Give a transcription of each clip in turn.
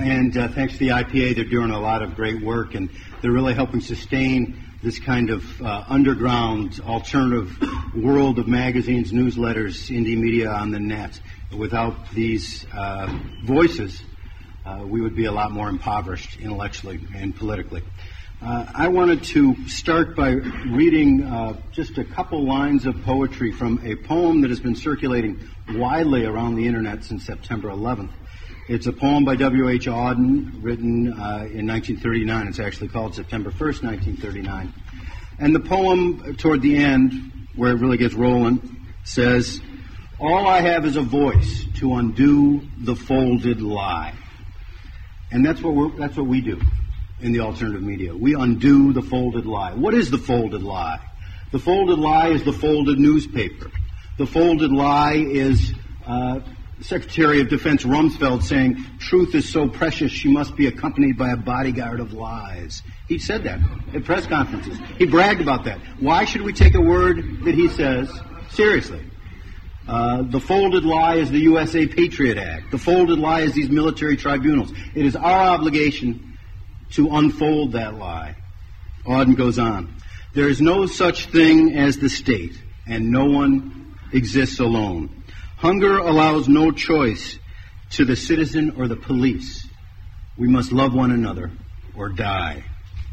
and thanks to the IPA, they're doing a lot of great work, and they're really helping sustain this kind of underground, alternative world of magazines, newsletters, indie media on the net. Without these voices, we would be a lot more impoverished intellectually and politically. I wanted to start by reading just a couple lines of poetry from a poem that has been circulating widely around the internet since September 11th. It's a poem by W.H. Auden, written in 1939. It's actually called September 1st, 1939. And the poem, toward the end, where it really gets rolling, says, "All I have is a voice to undo the folded lie." And that's what we do in the alternative media. We undo the folded lie. What is the folded lie? The folded lie is the folded newspaper. The folded lie is Secretary of Defense Rumsfeld saying, "Truth is so precious, she must be accompanied by a bodyguard of lies." He said that at press conferences. He bragged about that. Why should we take a word that he says seriously? The folded lie is the USA Patriot Act. The folded lie is these military tribunals. It is our obligation to unfold that lie. Auden goes on. "There is no such thing as the state, and no one exists alone. Hunger allows no choice to the citizen or the police. We must love one another or die.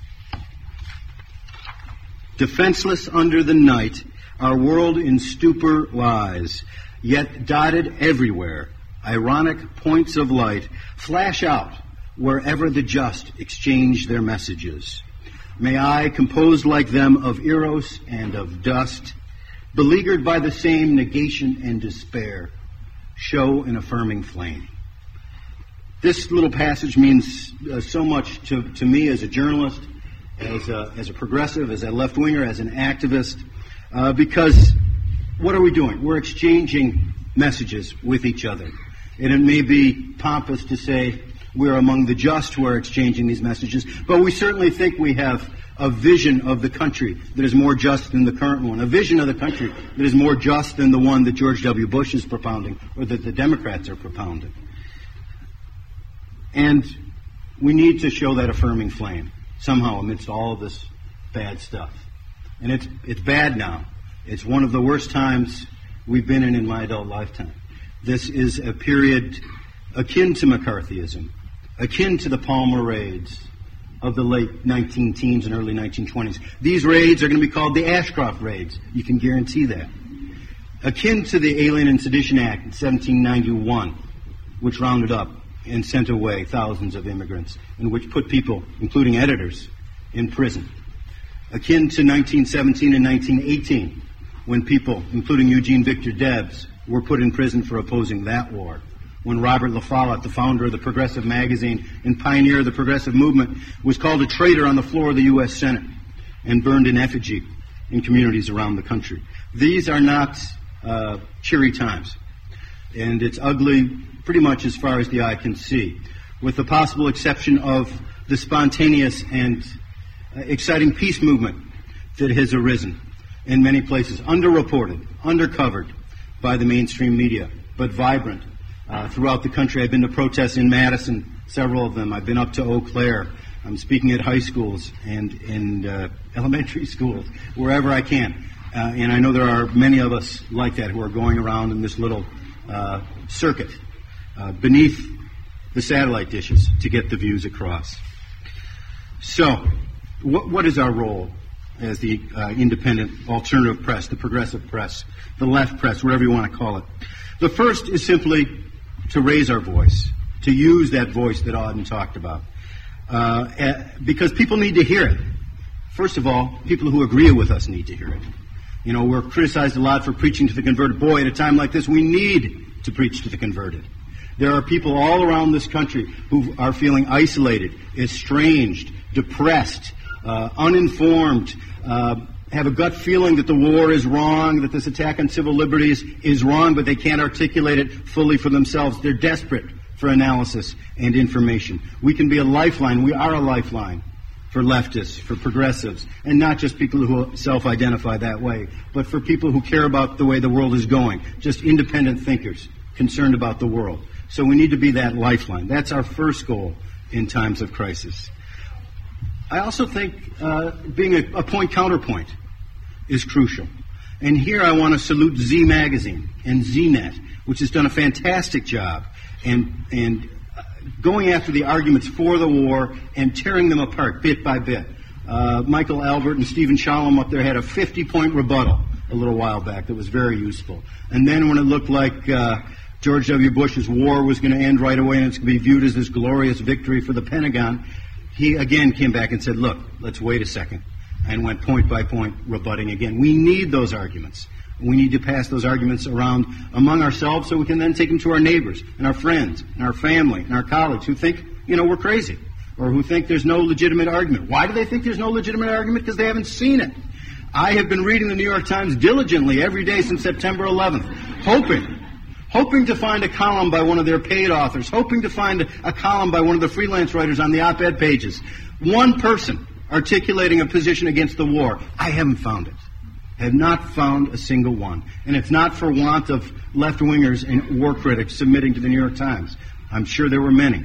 Defenseless under the night, our world in stupor lies, yet dotted everywhere, ironic points of light flash out wherever the just exchange their messages. May I, composed like them of eros and of dust, beleaguered by the same negation and despair, show an affirming flame." This little passage means so much to me as a journalist, as a progressive, as a left-winger, as an activist, because what are we doing? We're exchanging messages with each other. And it may be pompous to say we're among the just who are exchanging these messages, but we certainly think we have a vision of the country that is more just than the current one, a vision of the country that is more just than the one that George W. Bush is propounding or that the Democrats are propounding. And we need to show that affirming flame somehow amidst all of this bad stuff. And it's bad now. It's one of the worst times we've been in my adult lifetime. This is a period akin to McCarthyism, akin to the Palmer raids of the late 19-teens and early 1920s. These raids are going to be called the Ashcroft raids. You can guarantee that. Akin to the Alien and Sedition Act in 1791, which rounded up and sent away thousands of immigrants, and which put people, including editors, in prison. Akin to 1917 and 1918, when people, including Eugene Victor Debs, were put in prison for opposing that war. When Robert La Follette, the founder of the Progressive magazine and pioneer of the progressive movement, was called a traitor on the floor of the U.S. Senate and burned in effigy in communities around the country. These are not cheery times, and it's ugly pretty much as far as the eye can see, with the possible exception of the spontaneous and exciting peace movement that has arisen in many places, underreported, undercovered by the mainstream media, but vibrant throughout the country. I've been to protests in Madison, several of them. I've been up to Eau Claire. I'm speaking at high schools and in elementary schools, wherever I can. And I know there are many of us like that who are going around in this little circuit beneath the satellite dishes to get the views across. So, what is our role as the independent alternative press, the progressive press, the left press, whatever you want to call it? The first is simply to raise our voice, to use that voice that Auden talked about, because people need to hear it. First of all, people who agree with us need to hear it. You know, we're criticized a lot for preaching to the converted. Boy, at a time like this, we need to preach to the converted. There are people all around this country who are feeling isolated, estranged, depressed, uninformed, have a gut feeling that the war is wrong, that this attack on civil liberties is wrong, but they can't articulate it fully for themselves. They're desperate for analysis and information. We can be a lifeline. We are a lifeline for leftists, for progressives, and not just people who self-identify that way, but for people who care about the way the world is going, just independent thinkers concerned about the world. So we need to be that lifeline. That's our first goal in times of crisis. I also think being a point-counterpoint is crucial. And here I want to salute Z Magazine and ZNet, which has done a fantastic job and going after the arguments for the war and tearing them apart bit by bit. Michael Albert and Stephen Shalom up there had a 50-point rebuttal a little while back that was very useful. And then when it looked like George W. Bush's war was going to end right away and it's going to be viewed as this glorious victory for the Pentagon, he again came back and said, look, let's wait a second, and went point by point rebutting again. We need those arguments. We need to pass those arguments around among ourselves so we can then take them to our neighbors and our friends and our family and our colleagues who think, we're crazy or who think there's no legitimate argument. Why do they think there's no legitimate argument? Because they haven't seen it. I have been reading the New York Times diligently every day since September 11th, hoping to find a column by one of their paid authors, hoping to find a column by one of the freelance writers on the op-ed pages. One person articulating a position against the war. I haven't found it. I have not found a single one. And it's not for want of left-wingers and war critics submitting to the New York Times. I'm sure there were many.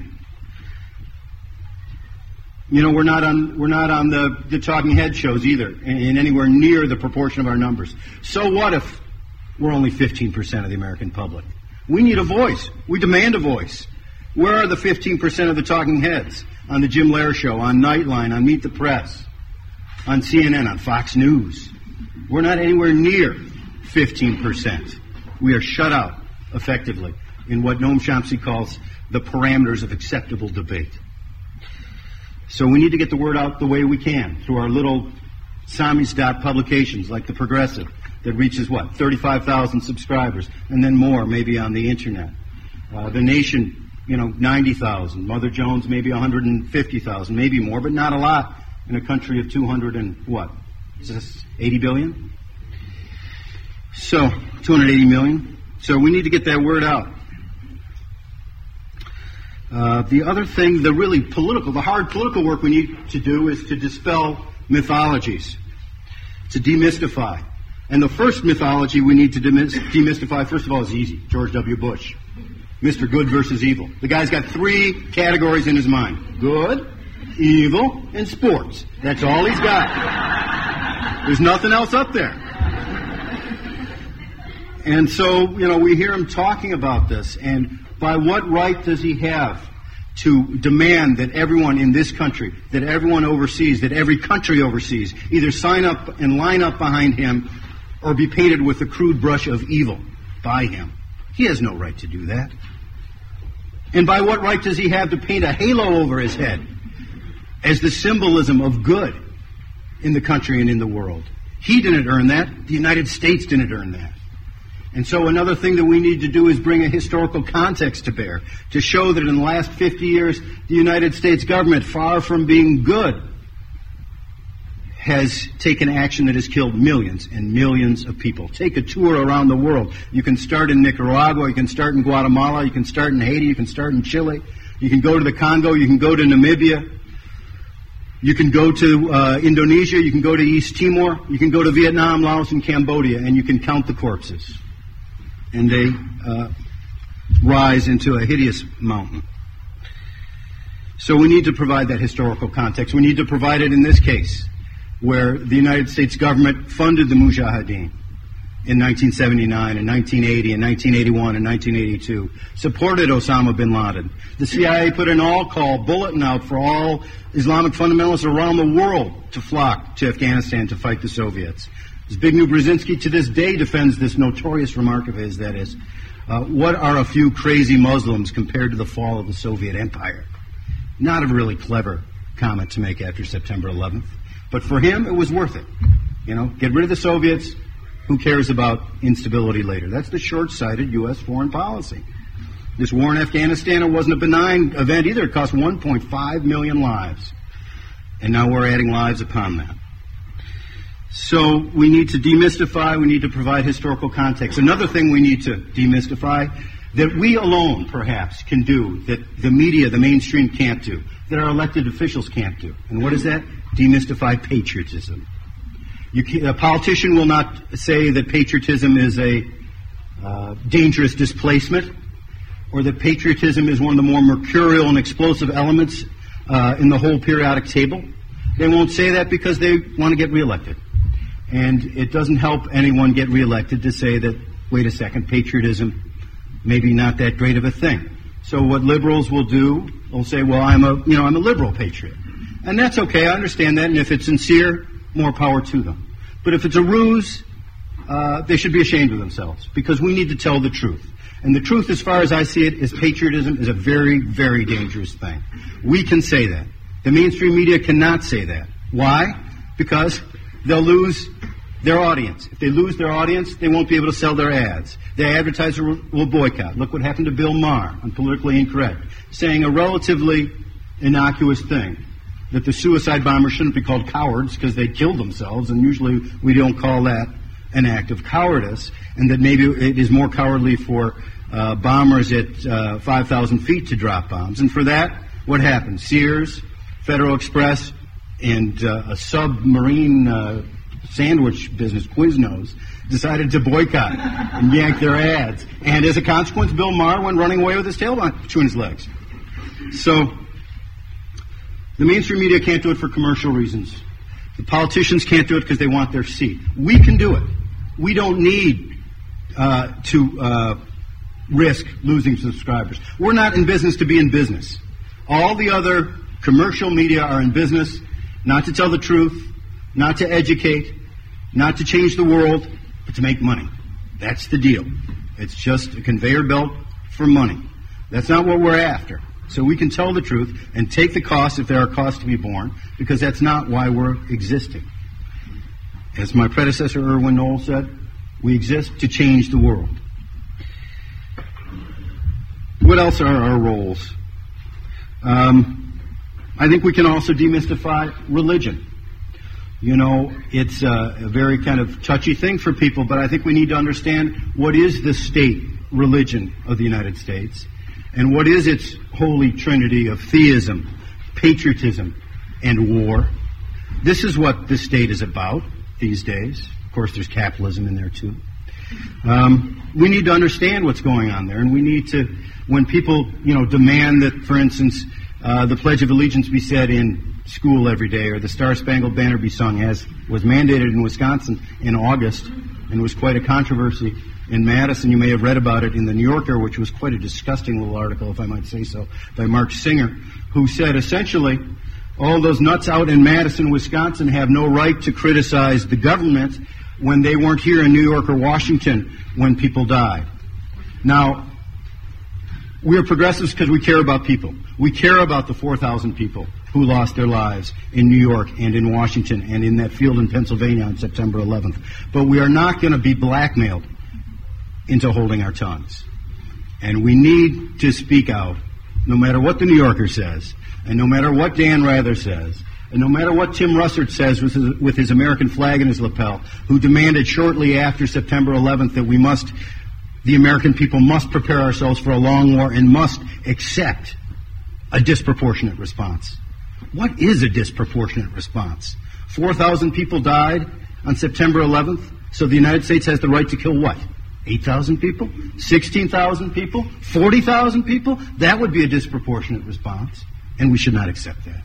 We're not on the talking head shows either, in anywhere near the proportion of our numbers. So what if we're only 15% of the American public? We need a voice. We demand a voice. Where are the 15% of the talking heads? On the Jim Lehrer Show, on Nightline, on Meet the Press, on CNN, on Fox News. We're not anywhere near 15%. We are shut out, effectively, in what Noam Chomsky calls the parameters of acceptable debate. So we need to get the word out the way we can, through our little samizdat publications like The Progressive, that reaches, 35,000 subscribers, and then more, maybe on the Internet. The Nation, 90,000. Mother Jones, maybe 150,000, maybe more, but not a lot in a country of 80 billion? So, 280 million. So we need to get that word out. The other thing, the hard political work we need to do is to dispel mythologies, to demystify. And the first mythology we need to demystify, first of all, is easy. George W. Bush. Mr. Good versus Evil. The guy's got 3 categories in his mind. Good, evil, and sports. That's all he's got. There's nothing else up there. And so, we hear him talking about this, and by what right does he have to demand that everyone in this country, that everyone overseas, that every country overseas, either sign up and line up behind him or be painted with the crude brush of evil by him? He has no right to do that. And by what right does he have to paint a halo over his head as the symbolism of good in the country and in the world? He didn't earn that. The United States didn't earn that. And so another thing that we need to do is bring a historical context to bear to show that in the last 50 years, the United States government, far from being good, has taken action that has killed millions and millions of people. Take a tour around the world. You can start in Nicaragua, you can start in Guatemala, you can start in Haiti, you can start in Chile, you can go to the Congo, you can go to Namibia, you can go to Indonesia, you can go to East Timor, you can go to Vietnam, Laos, and Cambodia, and you can count the corpses. And they rise into a hideous mountain. So we need to provide that historical context. We need to provide it in this case, where the United States government funded the Mujahideen in 1979 and 1980 and 1981 and 1982, supported Osama bin Laden. The CIA put an all-call bulletin out for all Islamic fundamentalists around the world to flock to Afghanistan to fight the Soviets. Zbigniew Brzezinski to this day defends this notorious remark of his, that is, what are a few crazy Muslims compared to the fall of the Soviet Empire? Not a really clever comment to make after September 11th. But for him, it was worth it. Get rid of the Soviets. Who cares about instability later? That's the short-sighted U.S. foreign policy. This war in Afghanistan, it wasn't a benign event either. It cost 1.5 million lives. And now we're adding lives upon that. So we need to demystify, we need to provide historical context. Another thing we need to demystify that we alone, perhaps, can do, that the media, the mainstream can't do, that our elected officials can't do. And what is that? Demystify patriotism. A politician will not say that patriotism is a dangerous displacement. or that patriotism is one of the more mercurial and explosive elements in the whole periodic table. They won't say that because they want to get reelected. And it doesn't help anyone get reelected to say that, wait a second, patriotism maybe not that great of a thing. So what liberals will do, they'll say, well, I'm a liberal patriot. And that's okay, I understand that, and if it's sincere, more power to them. But if it's a ruse, they should be ashamed of themselves, because we need to tell the truth. And the truth, as far as I see it, is patriotism is a very, very dangerous thing. We can say that. The mainstream media cannot say that. Why? Because they'll lose their audience. If they lose their audience, they won't be able to sell their ads. The advertiser will boycott. Look what happened to Bill Maher on Politically Incorrect, saying a relatively innocuous thing, that the suicide bombers shouldn't be called cowards because they killed themselves, and usually we don't call that an act of cowardice, and that maybe it is more cowardly for bombers at 5,000 feet to drop bombs. And for that, what happened? Sears, Federal Express, and a submarine sandwich business, Quiznos, decided to boycott and yank their ads. And as a consequence, Bill Maher went running away with his tail between his legs. So the mainstream media can't do it for commercial reasons. The politicians can't do it because they want their seat. We can do it. We don't need to risk losing subscribers. We're not in business to be in business. All the other commercial media are in business not to tell the truth, not to educate, not to change the world, but to make money. That's the deal. It's just a conveyor belt for money. That's not what we're after. So we can tell the truth and take the costs if there are costs to be borne, because that's not why we're existing. As my predecessor Erwin Knoll said, we exist to change the world. What else are our roles? I think we can also demystify religion. You know, it's a very kind of touchy thing for people, but I think we need to understand what is the state religion of the United States, and what is its holy trinity of theism, patriotism, and war. This is what this state is about these days. Of course, there's capitalism in there, too. We need to understand what's going on there, and we need to, when people, demand that, for instance, the Pledge of Allegiance be said in school every day, or the Star-Spangled Banner be sung, as was mandated in Wisconsin in August, and was quite a controversy in Madison. You may have read about it in the New Yorker, which was quite a disgusting little article, if I might say so, by Mark Singer, who said essentially, all those nuts out in Madison, Wisconsin have no right to criticize the government when they weren't here in New York or Washington when people died. Now, we are progressives because we care about people. We care about the 4,000 people who lost their lives in New York and in Washington and in that field in Pennsylvania on September 11th. But we are not going to be blackmailed into holding our tongues. And we need to speak out, no matter what the New Yorker says, and no matter what Dan Rather says, and no matter what Tim Russert says with his American flag in his lapel, who demanded shortly after September 11th that the American people must prepare ourselves for a long war and must accept a disproportionate response. What is a disproportionate response? 4,000 people died on September 11th, so the United States has the right to kill what? 8,000 people? 16,000 people? 40,000 people? That would be a disproportionate response, and we should not accept that.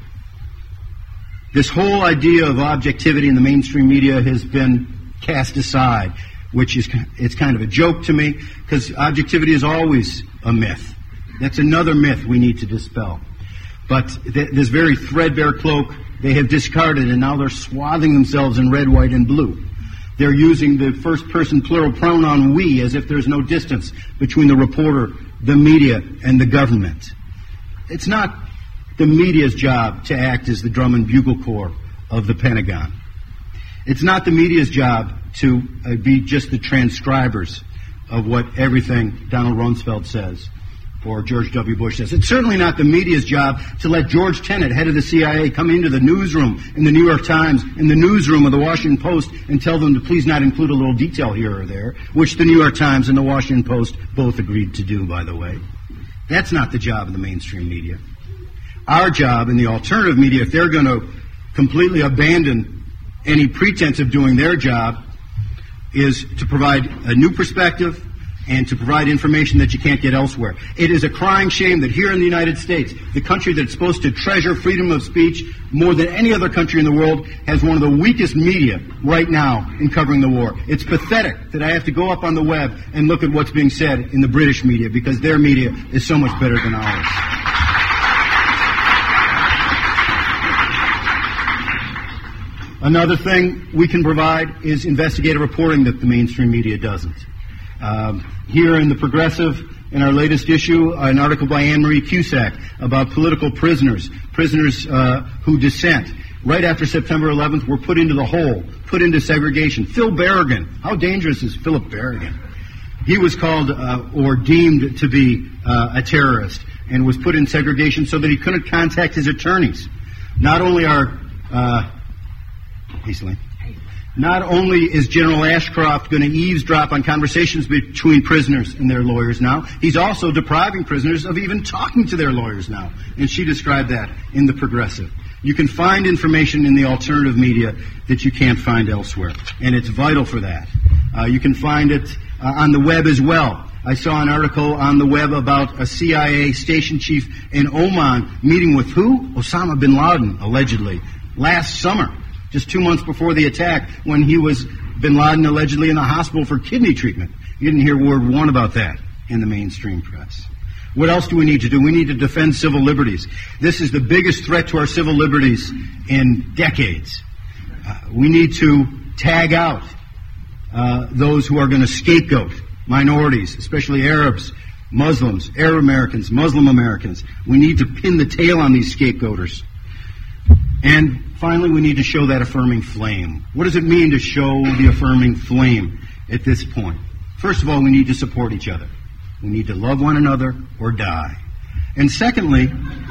This whole idea of objectivity in the mainstream media has been cast aside, it's kind of a joke to me, because objectivity is always a myth. That's another myth we need to dispel. But this very threadbare cloak they have discarded, and now they're swathing themselves in red, white, and blue. They're using the first-person plural pronoun we, as if there's no distance between the reporter, the media, and the government. It's not the media's job to act as the drum and bugle corps of the Pentagon. It's not the media's job to be just the transcribers of what everything Donald Rumsfeld says or George W. Bush says. It's certainly not the media's job to let George Tenet, head of the CIA, come into the newsroom in the New York Times, in the newsroom of the Washington Post, and tell them to please not include a little detail here or there, which the New York Times and the Washington Post both agreed to do, by the way. That's not the job of the mainstream media. Our job in the alternative media, if they're going to completely abandon any pretense of doing their job, is to provide a new perspective, and to provide information that you can't get elsewhere. It is a crying shame that here in the United States, the country that's supposed to treasure freedom of speech more than any other country in the world, has one of the weakest media right now in covering the war. It's pathetic that I have to go up on the web and look at what's being said in the British media, because their media is so much better than ours. Another thing we can provide is investigative reporting that the mainstream media doesn't. Here in The Progressive, in our latest issue, an article by Anne Marie Cusack about political prisoners who dissent. Right after September 11th, were put into the hole, put into segregation. Phil Berrigan. How dangerous is Philip Berrigan? He was called or deemed to be a terrorist and was put in segregation so that he couldn't contact his attorneys. Not only is General Ashcroft going to eavesdrop on conversations between prisoners and their lawyers now, he's also depriving prisoners of even talking to their lawyers now. And she described that in The Progressive. You can find information in the alternative media that you can't find elsewhere, and it's vital for that. You can find it on the web as well. I saw an article on the web about a CIA station chief in Oman meeting with who? Osama bin Laden, allegedly, last summer, just 2 months before the attack, when bin Laden allegedly in the hospital for kidney treatment. You didn't hear word one about that in the mainstream press. What else do we need to do? We need to defend civil liberties. This is the biggest threat to our civil liberties in decades. We need to tag out those who are going to scapegoat minorities, especially Arabs, Muslims, Arab Americans, Muslim Americans. We need to pin the tail on these scapegoaters. And finally, we need to show that affirming flame. What does it mean to show the affirming flame at this point? First of all, we need to support each other. We need to love one another or die. And secondly,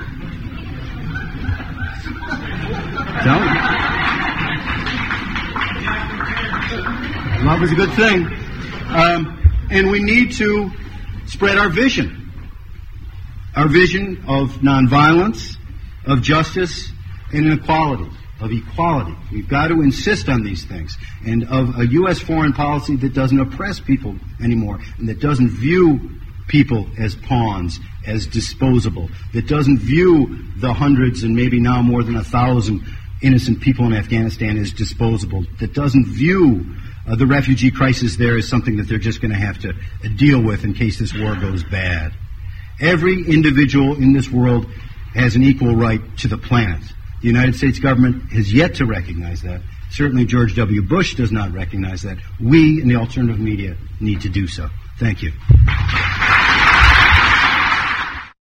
love is a good thing. And we need to spread our vision of nonviolence, of justice, and equality, of equality. We've got to insist on these things, and of a U.S. foreign policy that doesn't oppress people anymore, and that doesn't view people as pawns, as disposable, that doesn't view the hundreds and maybe now more than 1,000 innocent people in Afghanistan as disposable, that doesn't view the refugee crisis there as something that they're just going to have to deal with in case this war goes bad. Every individual in this world has an equal right to the planet. The United States government has yet to recognize that. Certainly George W. Bush does not recognize that. We in the alternative media need to do so. Thank you.